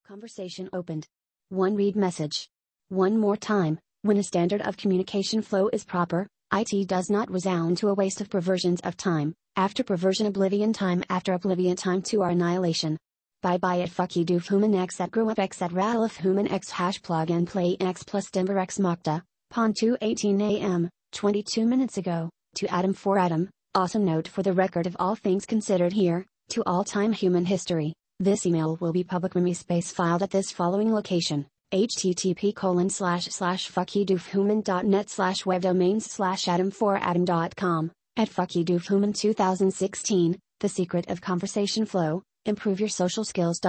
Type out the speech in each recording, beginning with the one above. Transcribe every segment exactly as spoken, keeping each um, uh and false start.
Conversation opened. One read message. One more time, when a standard of communication flow is proper, I T does not resound to a waste of perversions of time, after perversion oblivion time after oblivion time to our annihilation. Bye bye at fuck you doof human x at grow up x at ralph human x hash plug and play x plus denver x mokta, pon two eighteen a m, twenty-two minutes ago, to Adam for Adam, awesome note for the record of all things considered here, to all time human history. This email will be public remi space filed at this following location, http colon slash slash fuckydoofhuman.net slash web domains slash adam for adam dot com, at fuckydoofhuman two thousand sixteen, The Secret of Conversation Flow, Improve Your Social Skills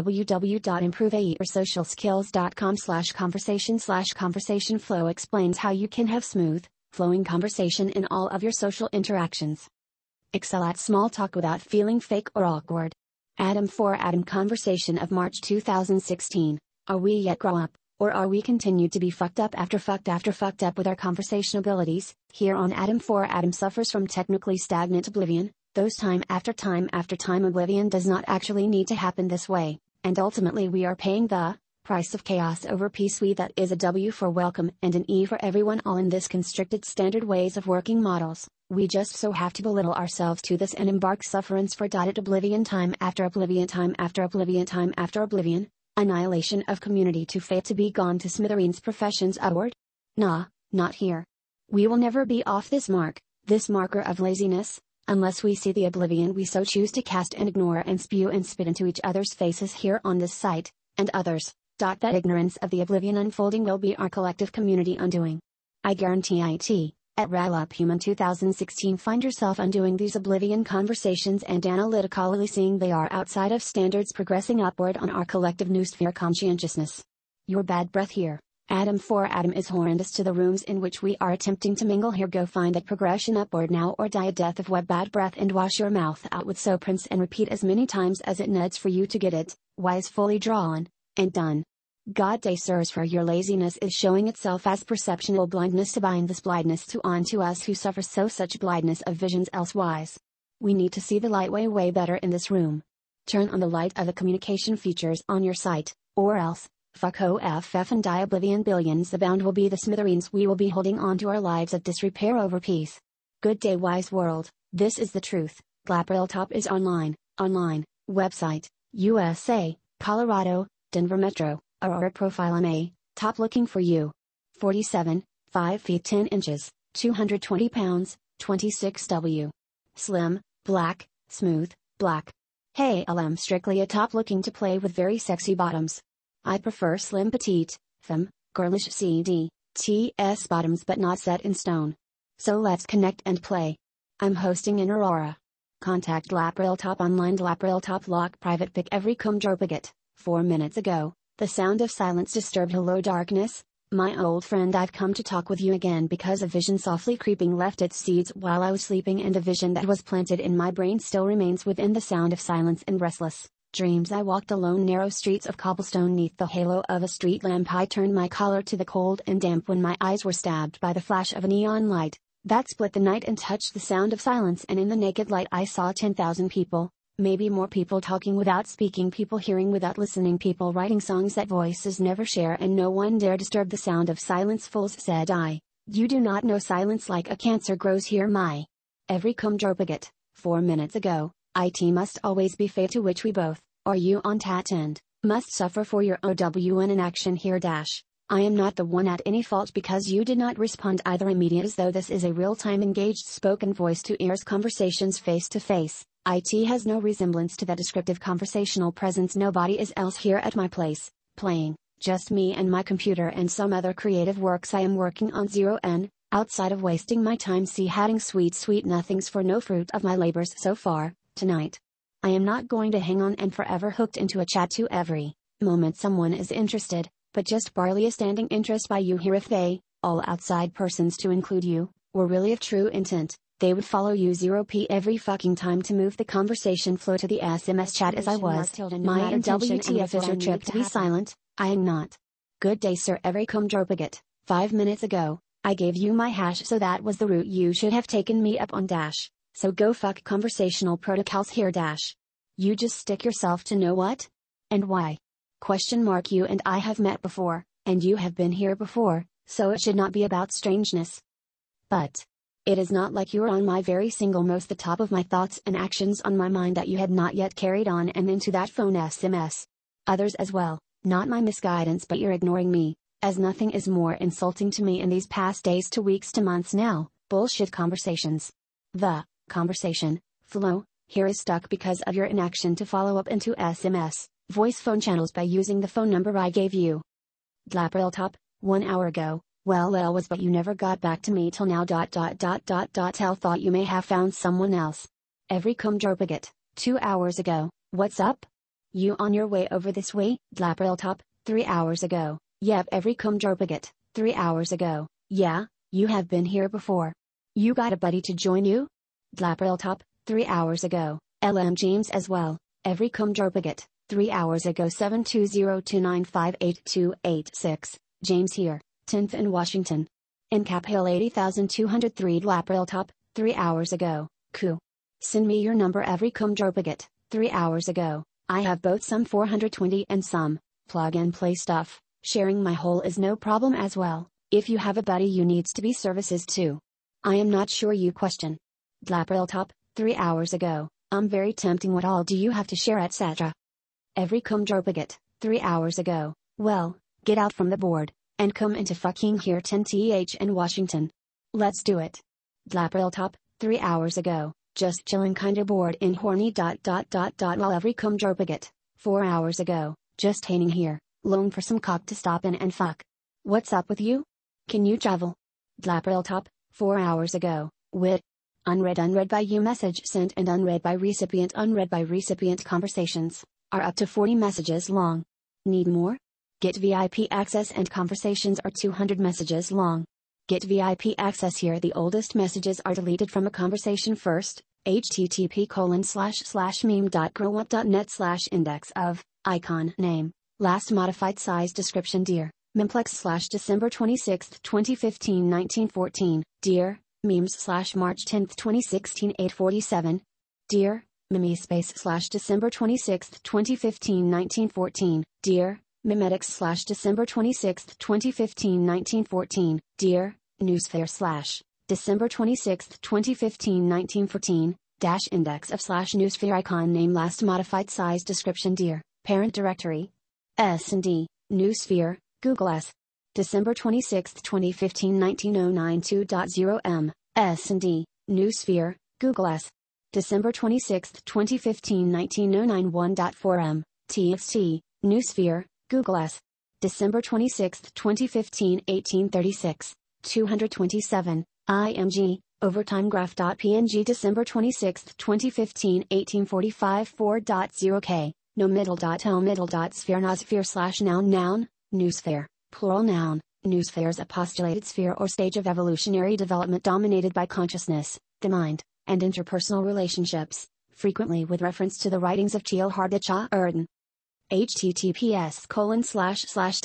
www.improveyourSocialSkills.com slash conversation slash conversation flow explains how you can have smooth, flowing conversation in all of your social interactions. Excel at small talk without feeling fake or awkward. Adam for Adam conversation of March two thousand sixteen. Are we yet grow up, or are we continued to be fucked up after fucked after fucked up with our conversation abilities? Here on Adam for Adam suffers from technically stagnant oblivion, those time after time after time oblivion does not actually need to happen this way, and ultimately we are paying the price of chaos over peace. We that is a W for welcome and an E for everyone all in this constricted standard ways of working models. We just so have to belittle ourselves to this and embark sufferance for dotted oblivion time after oblivion time after oblivion time after oblivion, annihilation of community to fate to be gone to smithereens professions upward? Nah, not here. We will never be off this mark, this marker of laziness, unless we see the oblivion we so choose to cast and ignore and spew and spit into each other's faces here on this site, and others. Dot that ignorance of the oblivion unfolding will be our collective community undoing. I guarantee it. At raluphuman two thousand sixteen find yourself undoing these oblivion conversations and analytically seeing they are outside of standards progressing upward on our collective noosphere conscientiousness. Your bad breath here, Adam for Adam is horrendous to the rooms in which we are attempting to mingle here. Go find that progression upward now or die a death of web bad breath and wash your mouth out with soap rinse and repeat as many times as it needs for you to get it, wise fully drawn, and done. God day sirs for your laziness is showing itself as perceptional blindness to bind this blindness to onto us who suffer so such blindness of visions elsewise. We need to see the light way way better in this room. Turn on the light of the communication features on your site, or else, fuck O F F and die oblivion billions abound will be the smithereens we will be holding on to our lives of disrepair over peace. Good day wise world, this is the truth. Glapril Top is online, online, website, U S A, Colorado, Denver Metro. Aurora profile M A, top looking for you. forty-seven, five feet ten inches, two hundred twenty pounds, twenty-six W. Slim, black, smooth, black. Hey L M strictly a top looking to play with very sexy bottoms. I prefer slim petite, femme, girlish C D, T S bottoms but not set in stone. So let's connect and play. I'm hosting in Aurora. Contact Glapril Top online. Glapril Top lock private pick every cum jorpaget. Four minutes ago. The sound of silence disturbed. Hello darkness, my old friend, I've come to talk with you again because a vision softly creeping left its seeds while I was sleeping, and the vision that was planted in my brain still remains within the sound of silence and restless dreams. I walked alone narrow streets of cobblestone neath the halo of a street lamp. I turned my collar to the cold and damp when my eyes were stabbed by the flash of a neon light that split the night and touched the sound of silence, and in the naked light I saw ten thousand people. Maybe more people talking without speaking, people hearing without listening, people writing songs that voices never share, and no one dare disturb the sound of silence. Fools, said I, you do not know silence like a cancer grows here. My every cum jorpaget, four minutes ago, it must always be fate to which we both, or you on tat end, must suffer for your O W N inaction here dash. I am not the one at any fault because you did not respond either immediate, as though this is a real-time engaged spoken voice to ears conversations face to face. It has no resemblance to that descriptive conversational presence. Nobody is else here at my place, playing, just me and my computer and some other creative works I am working on. Zero N, outside of wasting my time see hatting sweet sweet nothings for no fruit of my labors so far, tonight. I am not going to hang on and forever hooked into a chat to every moment someone is interested, but just barely a standing interest by you here. If they, all outside persons to include you, were really of true intent, they would follow you zero p every fucking time to move the conversation flow to the S M S chat as I was. My intention W T F is your trip to be silent, I am not. Good day sir every cum jorpaget, five minutes ago, I gave you my hash so that was the route you should have taken me up on dash, so go fuck conversational protocols here dash. You just stick yourself to know what? And why? Question mark You and I have met before, and you have been here before, so it should not be about strangeness. But it is not like you are on my very single most the top of my thoughts and actions on my mind that you had not yet carried on and into that phone S M S. Others as well, not my misguidance, but you're ignoring me, as nothing is more insulting to me in these past days to weeks to months now. Bullshit conversations. The conversation flow here is stuck because of your inaction to follow up into S M S, voice phone channels by using the phone number I gave you. Dlapril top, one hour ago. Well, L was, but you never got back to me till now. Dot dot dot dot dot. L thought you may have found someone else. Every cum jorpaget, two hours ago. What's up? You on your way over this way? Dlapril top, three hours ago. Yep, every cum jorpaget, three hours ago. Yeah, you have been here before. You got a buddy to join you? Dlapril top, three hours ago. L M James as well. Every cum jorpaget, three hours ago. seven two zero two nine five eight two eight six. James here, tenth in Washington. In Cap Hill eighty thousand two hundred three. Dlapril top, three hours ago. Coup. Send me your number every cum jorpaget, three hours ago. I have both some four hundred twenty and some plug and play stuff. Sharing my hole is no problem as well. If you have a buddy you needs to be services too. I am not sure you question. Dlapril top, three hours ago. I'm very tempting. What all do you have to share, et cetera. Every cum jorpaget, three hours ago. Well, get out from the board, and come into fucking here ten th in Washington. Let's do it. Dlapril top, three hours ago. Just chillin' kinda bored and horny. Dot dot dot dot. While every cum jorpaget, four hours ago. Just hanging here, lone for some cock to stop in and fuck. What's up with you? Can you travel? Dlapril top, four hours ago. Wit. Unread unread by you. Message sent and unread by recipient. Unread by recipient. Conversations are up to forty messages long. Need more? Get V I P access and conversations are two hundred messages long. Get V I P access here. The oldest messages are deleted from a conversation first. http colon slash slash meme dot growup dot net slash index of icon name last modified size description. Dear Memplex slash December twenty-sixth twenty fifteen nineteen fourteen. Dear Memes slash March tenth twenty sixteen eight forty-seven. Dear Meme space slash December twenty-sixth twenty fifteen nineteen fourteen. Dear Memetics slash December twenty-sixth twenty fifteen nineteen fourteen. Dear Newsfair slash December twenty-sixth twenty fifteen nineteen fourteen. Dash index of slash Newsfair icon name last modified size description. Dear Parent Directory S and D Newssphere Google S. December twenty-sixth twenty fifteen nineteen oh nine two point oh M S and D Newssphere Google S. December twenty-sixth twenty fifteen nineteen oh nine one point four M T X T Newssphere Google S. December twenty-sixth twenty fifteen eighteen thirty-six. two hundred twenty-seven. I M G Overtime Graph.png. December twenty-sixth twenty fifteen eighteen forty-five four point oh K. No middle. L middle. Sphere Nosphere slash noun noun Newsfair plural noun. Newsfair is a postulated sphere or stage of evolutionary development dominated by consciousness, the mind, and interpersonal relationships, frequently with reference to the writings of Teilhard de Chardin. https colon slash slash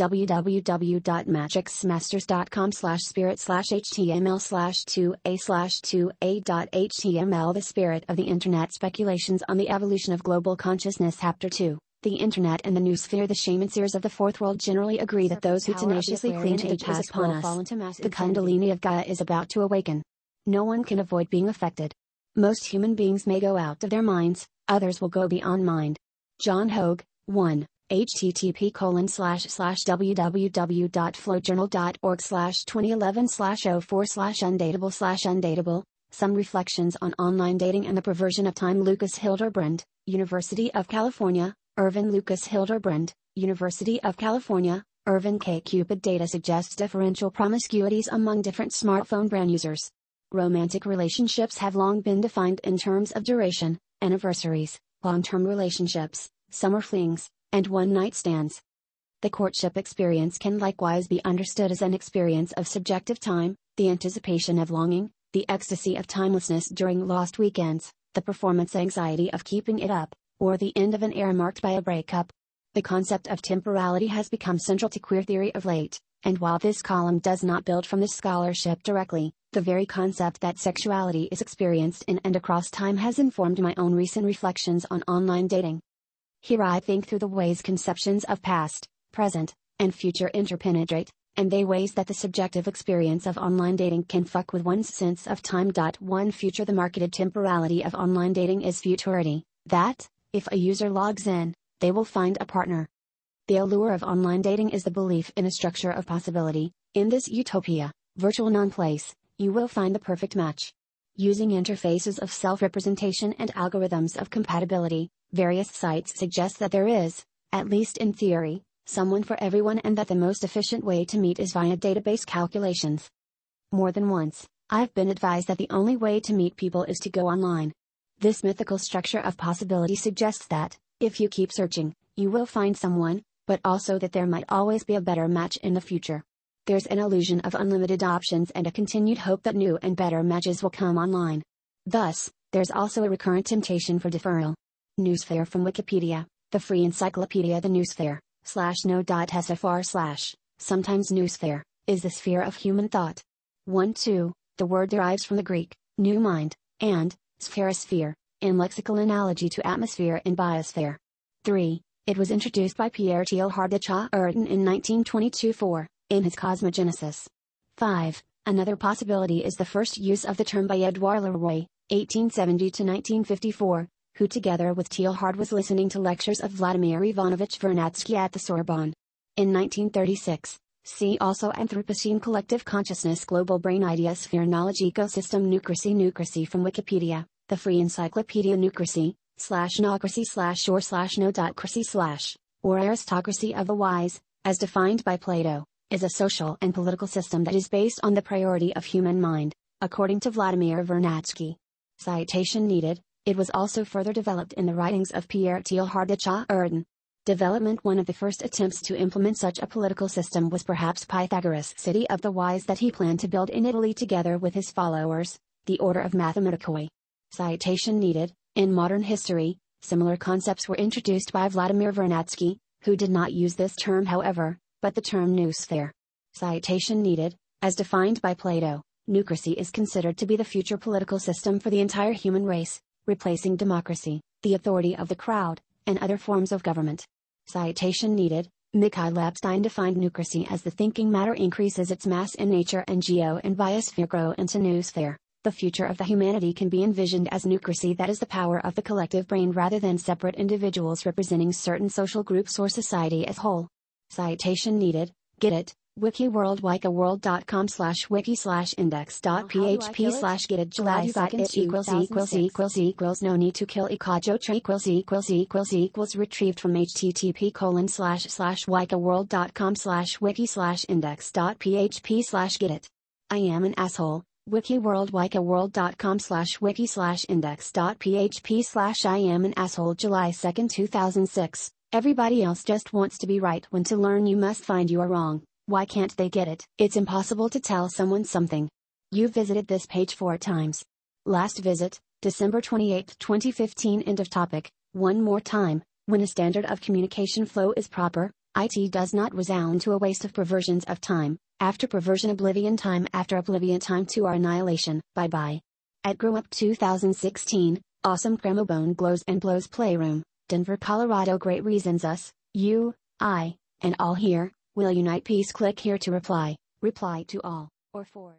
www.magixmasters.com slash spirit slash html slash 2a slash 2a dot html. The Spirit of the Internet. Speculations on the Evolution of Global Consciousness. Chapter two. The Internet and the Newsphere. The shamanists of the Fourth World generally agree that those who tenaciously cling to the past will fall into mass. The Kundalini of Gaia is about to awaken. No one can avoid being affected. Most human beings may go out of their minds, others will go beyond mind. John Hogue, one. http colon slash slash www.flowjournal.org slash twenty eleven slash oh four slash undateable slash undateable. Some Reflections on Online Dating and the Perversion of Time. Lucas Hilderbrand, University of California. Irvin Lucas Hilderbrand, University of California. Irvin K. Cupid data suggests differential promiscuities among different smartphone brand users. Romantic relationships have long been defined in terms of duration, anniversaries, long-term relationships, summer flings, and one-night stands. The courtship experience can likewise be understood as an experience of subjective time, the anticipation of longing, the ecstasy of timelessness during lost weekends, the performance anxiety of keeping it up, or the end of an era marked by a breakup. The concept of temporality has become central to queer theory of late, and while this column does not build from this scholarship directly, the very concept that sexuality is experienced in and across time has informed my own recent reflections on online dating. Here I think through the ways conceptions of past, present, and future interpenetrate, and they ways that the subjective experience of online dating can fuck with one's sense of time. One future The marketed temporality of online dating is futurity, that, if a user logs in, they will find a partner. The allure of online dating is the belief in a structure of possibility. In this utopia, virtual non-place, you will find the perfect match. Using interfaces of self-representation and algorithms of compatibility, various sites suggest that there is, at least in theory, someone for everyone, and that the most efficient way to meet is via database calculations. More than once, I've been advised that the only way to meet people is to go online. This mythical structure of possibility suggests that, if you keep searching, you will find someone, but also that there might always be a better match in the future. There's an illusion of unlimited options and a continued hope that new and better matches will come online. Thus, there's also a recurrent temptation for deferral. Newsfare from Wikipedia, the free encyclopedia. The newsfare, slash no.sfr slash, sometimes newsfare, is the sphere of human thought. one two. The word derives from the Greek, new mind, and, spherosphere, in lexical analogy to atmosphere and biosphere. three. It was introduced by Pierre Teilhard de Chardin in nineteen twenty-two. four. In his Cosmogenesis. five. Another possibility is the first use of the term by Edouard Leroy, eighteen seventy to nineteen fifty-four, who together with Teilhard was listening to lectures of Vladimir Ivanovich Vernadsky at the Sorbonne. In nineteen thirty-six, see also Anthropocene Collective Consciousness Global Brain Idea Sphere Knowledge Ecosystem Nucracy. Nucracy from Wikipedia, the free encyclopedia. Nucracy, slash nocracy slash or slash no.cracy slash, or aristocracy of the wise, as defined by Plato, is a social and political system that is based on the priority of human mind, according to Vladimir Vernadsky. Citation needed. It was also further developed in the writings of Pierre Teilhard de Chardin. Development. One of the first attempts to implement such a political system was perhaps Pythagoras' city of the wise that he planned to build in Italy together with his followers, the order of Mathematicoi. Citation needed. In modern history, similar concepts were introduced by Vladimir Vernadsky, who did not use this term however, but the term noosphere. Citation needed. As defined by Plato, nucracy is considered to be the future political system for the entire human race, replacing democracy, the authority of the crowd, and other forms of government. Citation needed. Mikhail Epstein defined nucracy as the thinking matter increases its mass in nature and geo and biosphere grow into noosphere. The future of the humanity can be envisioned as nucracy, that is the power of the collective brain rather than separate individuals representing certain social groups or society as whole. Citation needed. Get it. Wiki world wikaworld.com slash wiki slash index dot php slash get it July second equals equals equals equals no need to kill ekajo equals equals equals equals retrieved from http colon slash slash wikaworld.com slash wiki slash index dot php slash get it. I am an asshole. Wiki world wikaworld.com slash wiki slash index dot php slash I am an asshole July second two thousand six. Everybody else just wants to be right when to learn you must find you are wrong. Why can't they get it? It's impossible to tell someone something. You visited this page four times. Last visit, December twenty-eighth twenty fifteen. End of topic. One more time, when a standard of communication flow is proper, it does not resound to a waste of perversions of time, after perversion oblivion time after oblivion time to our annihilation. Bye bye. At Grow Up two thousand sixteen, Awesome Cramobone Glows and Blows Playroom, Denver, Colorado. Great reasons us, you, I, and all here, will unite. Peace. Click here to reply, reply to all, or for.